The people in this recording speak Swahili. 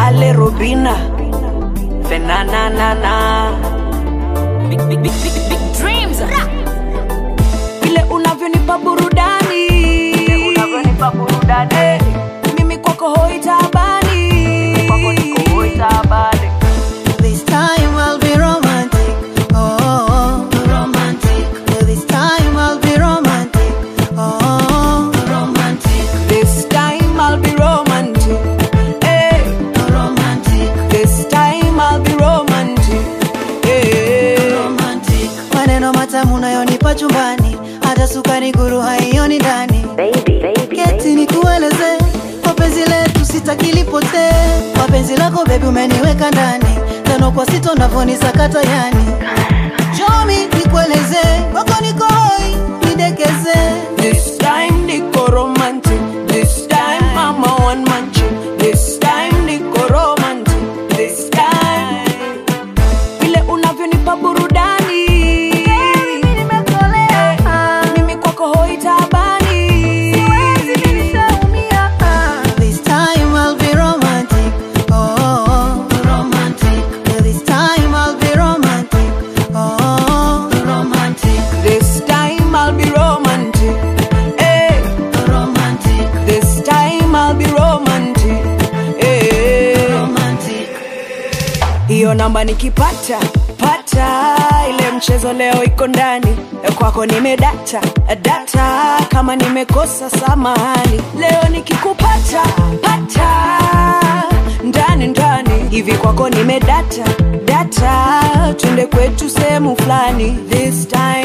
Ale Robina Fenana na na big dreams. Vile unavyonipa burudani, mimi kwako hoi tabani, This time I'll be romantic. Oh, romantic. This time I'll be romantic. Oh, romantic. This time I'll be romantic. Hey, Romantic. this time I'll be romantic. Hey, Romantic. Maneno matamu unayonipa chumbani, hata sukari guru haioni ndani. Keti nikueleze, mapenzi letu sitaki lipotee. Mapenzi lako baby umeniweka ndani, tano kwa sita unavonisakata yani. Show me nikueleze, wako niko hoi, nidekeze. this time niko romantic. This time I'm a one man chick. This time niko romantic. This time vile unavyonipa burudani, mimi kwako hoi tabani. This time I'll be romantic. Oh, romantic. This time I'll be romantic. Oh, romantic. This time I'll be romantic. Hey, Romantic. this time I'll be romantic. Hey, Romantic. hiyo namba nikipata pata, ile mchezo leo iko ndani kwako, nimedata data, kama nimekosa samahani. Leo nikikupata pata ndani hivi kwako nimedata data, twende kwetu sehemu fulani. This time